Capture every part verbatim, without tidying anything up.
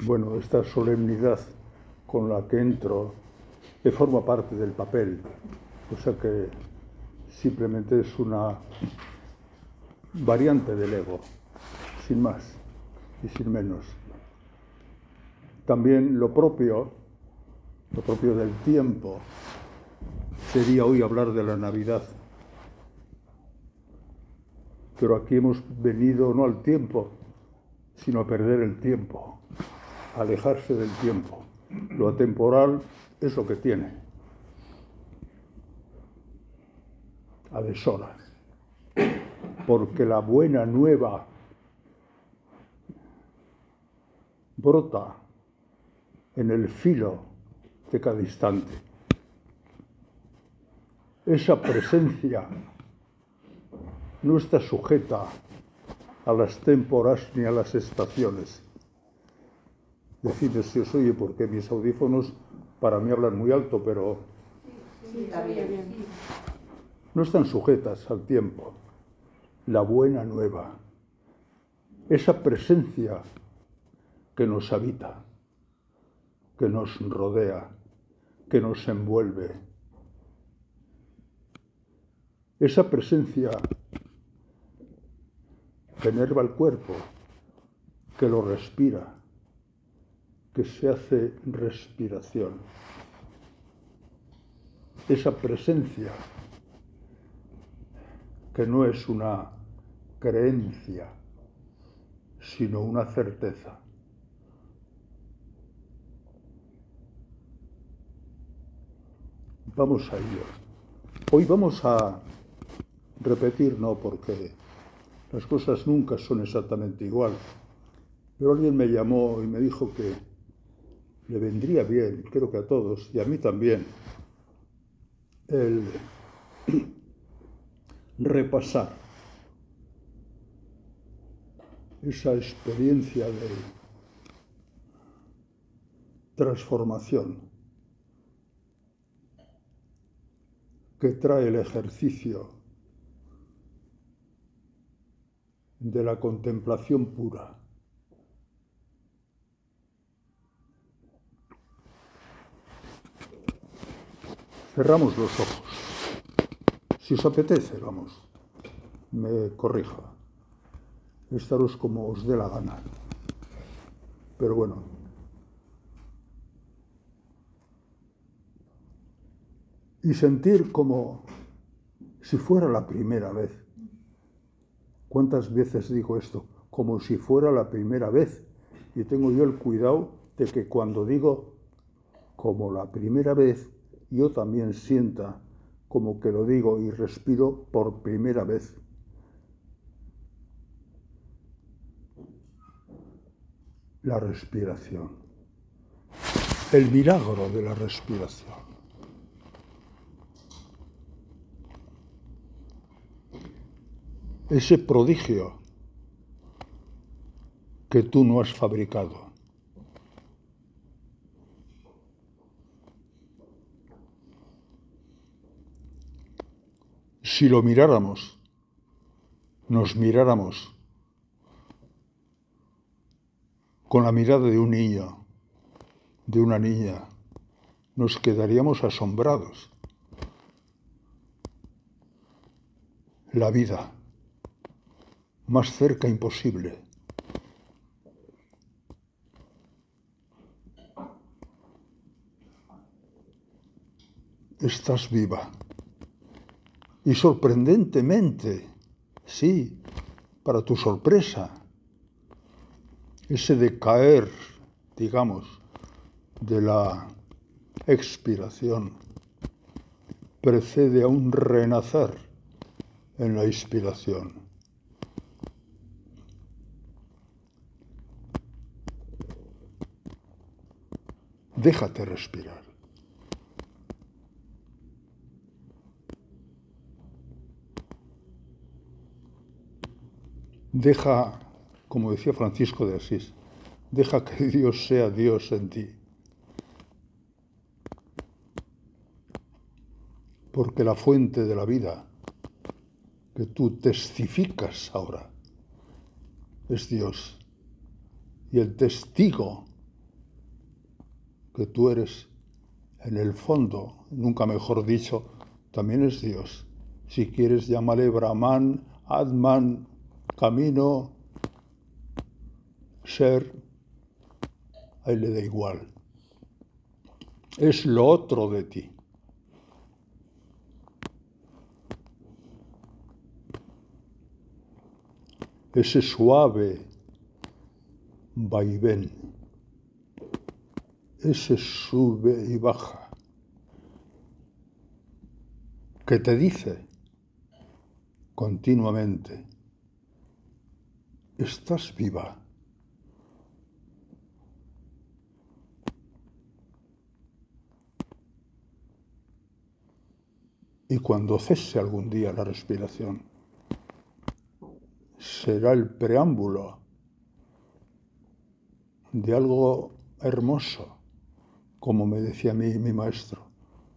Bueno, esta solemnidad con la que entro que forma parte del papel, o sea que simplemente es una variante del ego, sin más y sin menos. También lo propio, lo propio del tiempo, sería hoy hablar de la Navidad. Pero aquí hemos venido no al tiempo, sino a perder el tiempo, a alejarse del tiempo. Lo atemporal es lo que tiene, a deshoras, porque la buena nueva brota en el filo de cada instante. Esa presencia no está sujeta a las témporas ni a las estaciones. Decidme si os oye, porque mis audífonos para mí hablan muy alto, pero sí, está bien. No están sujetas al tiempo. La buena nueva, esa presencia que nos habita, que nos rodea, que nos envuelve, esa presencia que enerva el cuerpo, que lo respira, que se hace respiración. Esa presencia que no es una creencia, sino una certeza. Vamos a ello. Hoy vamos a repetir, no porque las cosas nunca son exactamente igual, pero alguien me llamó y me dijo que le vendría bien, creo que a todos, y a mí también, el repasar esa experiencia de transformación que trae el ejercicio de la contemplación pura. Cerramos los ojos. Si os apetece, vamos, me corrija. Estaros como os dé la gana. Pero bueno. Y sentir como si fuera la primera vez. ¿Cuántas veces digo esto? Como si fuera la primera vez. Y tengo yo el cuidado de que cuando digo como la primera vez, yo también sienta como que lo digo y respiro por primera vez. La respiración. El milagro de la respiración. Ese prodigio que tú no has fabricado. Si lo miráramos, nos miráramos con la mirada de un niño, de una niña, nos quedaríamos asombrados. La vida, más cerca imposible. Estás viva. Y sorprendentemente, sí, para tu sorpresa, ese decaer, digamos, de la expiración precede a un renacer en la inspiración. Déjate respirar. Deja, como decía Francisco de Asís, deja que Dios sea Dios en ti. Porque la fuente de la vida que tú testificas ahora es Dios. Y el testigo que tú eres, en el fondo, nunca mejor dicho, también es Dios. Si quieres, llámale Brahman, Atman, camino, ser, a él le da igual. Es lo otro de ti. Ese suave vaivén, ese sube y baja, que te dice continuamente, estás viva. Y cuando cese algún día la respiración, será el preámbulo de algo hermoso, como me decía mi, mi maestro,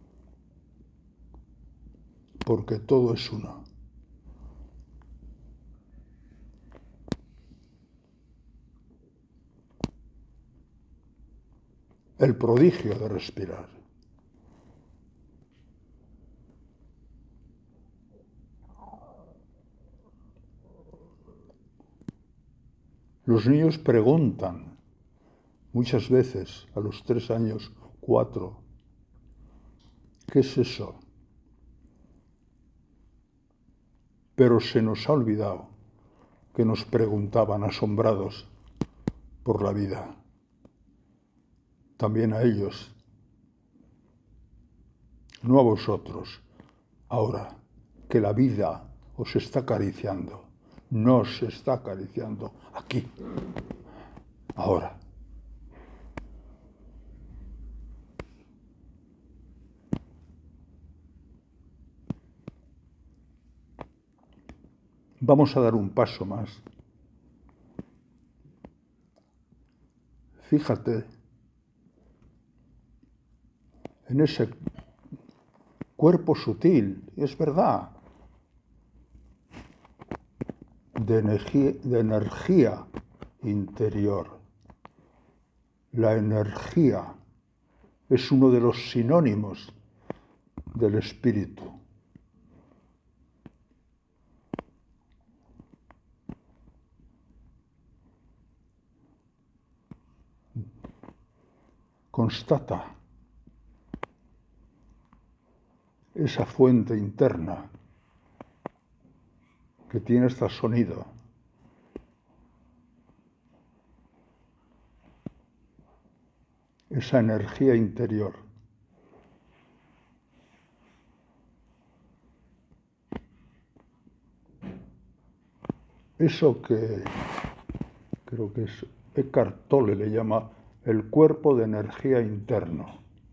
porque todo es uno. El prodigio de respirar. Los niños preguntan muchas veces a los tres años, cuatro, ¿qué es eso? Pero se nos ha olvidado que nos preguntaban asombrados por la vida. También a ellos, no a vosotros. Ahora que la vida os está acariciando, nos está acariciando aquí, ahora. Vamos a dar un paso más. Fíjate en ese cuerpo sutil, es verdad, de energía, de energía interior. La energía es uno de los sinónimos del espíritu. Constata esa fuente interna que tiene este sonido. Esa energía interior. Eso que creo que es Eckhart Tolle le llama el cuerpo de energía interno.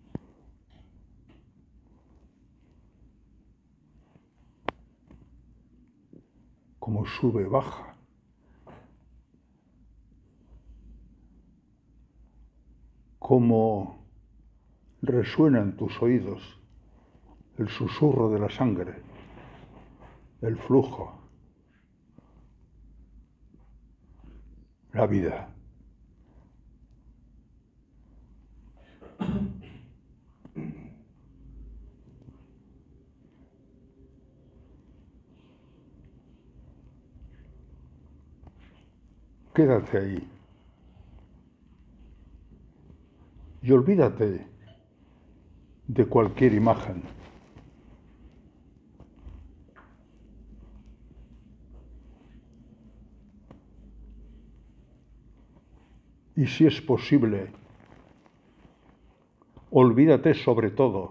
Como sube, baja. Como resuena en tus oídos el susurro de la sangre, el flujo, la vida. Quédate ahí y olvídate de cualquier imagen. Y si es posible, olvídate sobre todo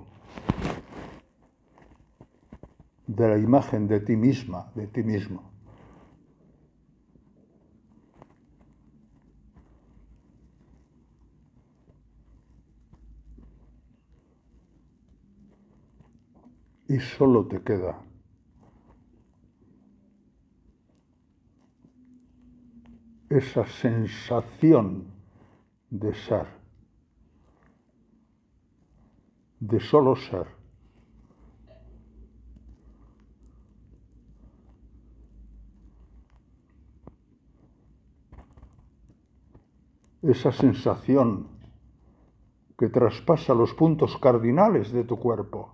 de la imagen de ti misma, de ti mismo. Y solo te queda esa sensación de ser, de solo ser. Esa sensación que traspasa los puntos cardinales de tu cuerpo.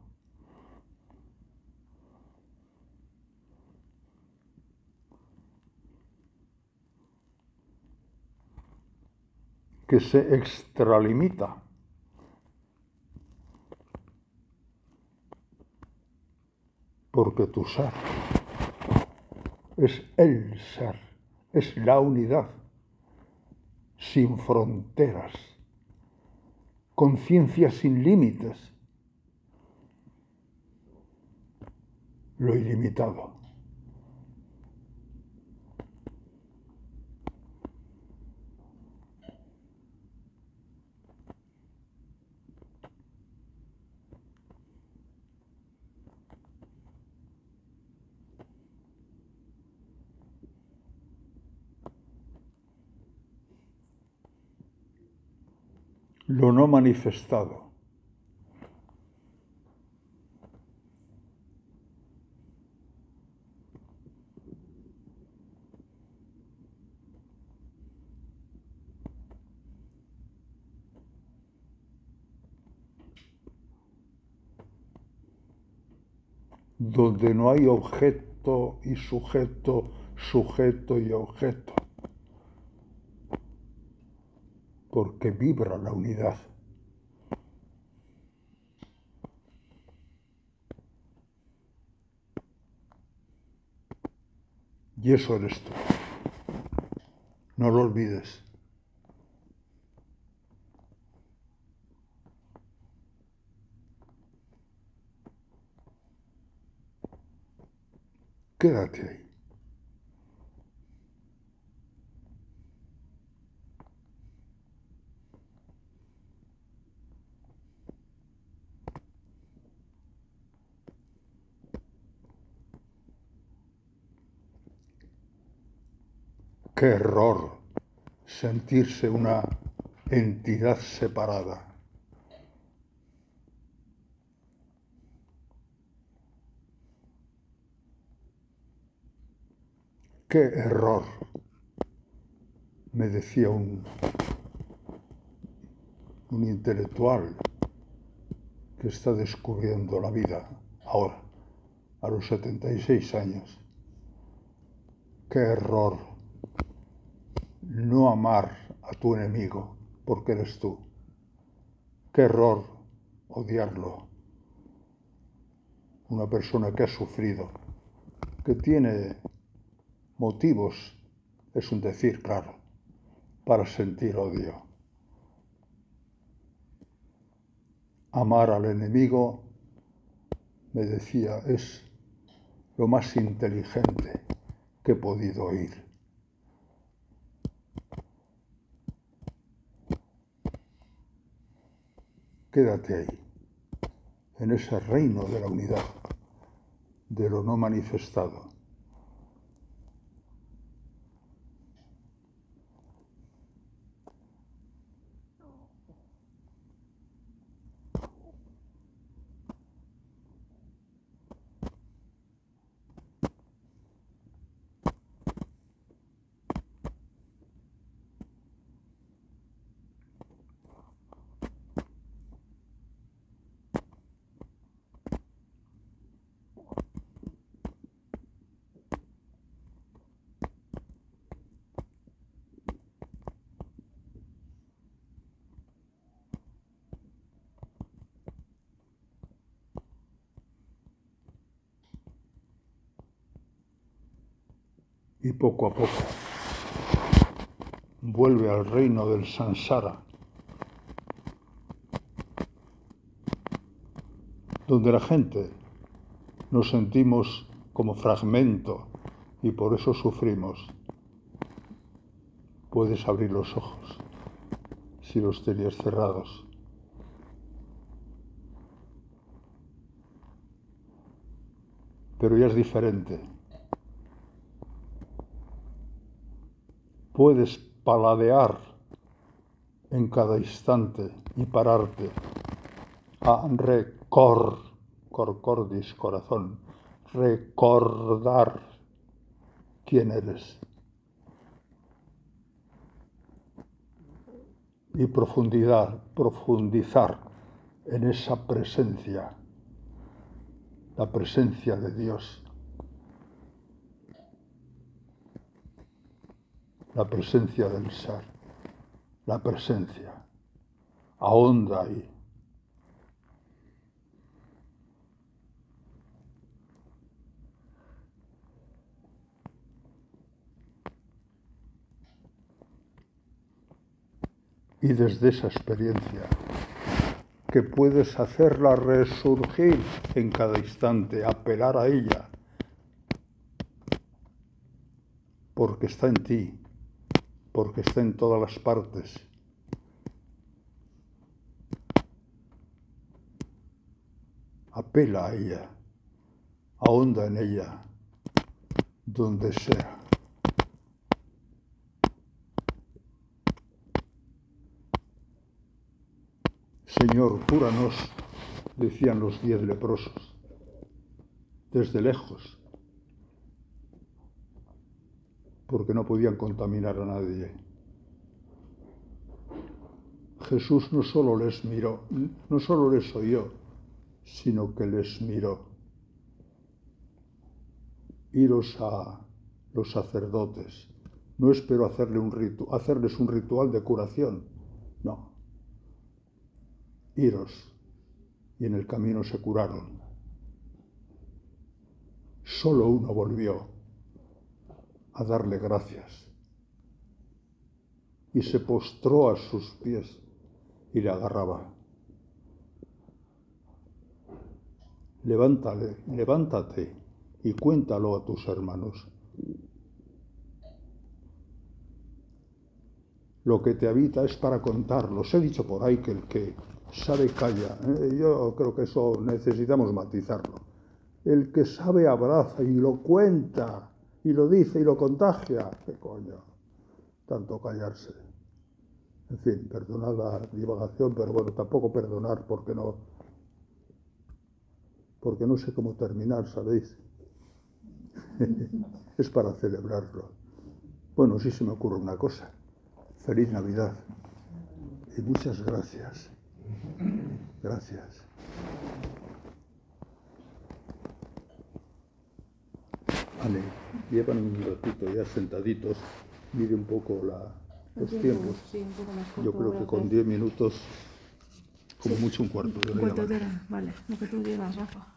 Que se extralimita. Porque tu ser es el ser, es la unidad, sin fronteras, conciencia sin límites, lo ilimitado. Lo no manifestado. Donde no hay objeto y sujeto, sujeto y objeto, porque vibra la unidad. Y eso eres tú. No lo olvides. Quédate ahí. Qué error sentirse una entidad separada. Qué error, me decía un, un intelectual que está descubriendo la vida ahora, a los setenta y seis años. Qué error no amar a tu enemigo porque eres tú. Qué error odiarlo. Una persona que ha sufrido, que tiene motivos, es un decir, claro, para sentir odio. Amar al enemigo, me decía, es lo más inteligente que he podido oír. Quédate ahí, en ese reino de la unidad, de lo no manifestado. Y poco a poco vuelve al reino del samsara, donde la gente nos sentimos como fragmento y por eso sufrimos. Puedes abrir los ojos si los tenías cerrados. Pero ya es diferente. Puedes paladear en cada instante y pararte a recor, cor cordis, corazón, recordar quién eres. y profundidad, profundizar en esa presencia, la presencia de Dios, la presencia del ser, la presencia, ahonda ahí. Y desde esa experiencia, que puedes hacerla resurgir en cada instante, apelar a ella, porque está en ti, porque está en todas las partes. Apela a ella, ahonda en ella, donde sea. Señor, cúranos, decían los diez leprosos, desde lejos, porque no podían contaminar a nadie. Jesús no solo les miró, no solo les oyó, sino que les miró. Iros a los sacerdotes. No espero hacerle un ritu- hacerles un ritual de curación, no. Iros, y en el camino se curaron. Solo uno volvió a darle gracias y se postró a sus pies y le agarraba. Levántale, levántate y cuéntalo a tus hermanos. Lo que te habita es para contarlo. Os he dicho por ahí que el que sabe calla. ¿eh? Yo creo que eso necesitamos matizarlo. El que sabe abraza y lo cuenta, y lo dice y lo contagia. ¿Qué coño? Tanto callarse. En fin, perdonad la divagación, pero bueno, tampoco perdonar porque no, porque no sé cómo terminar, ¿sabéis? Es para celebrarlo. Bueno, sí se me ocurre una cosa. Feliz Navidad y muchas gracias. Gracias. Vale, llevan un ratito ya sentaditos, mire un poco la, los tiempos. Sí, un poco más corto, Yo creo voy a que con hacer. diez minutos, como Sí. mucho un cuarto de Un hora. cuarto de hora, vale, lo que tú digas, Rafa.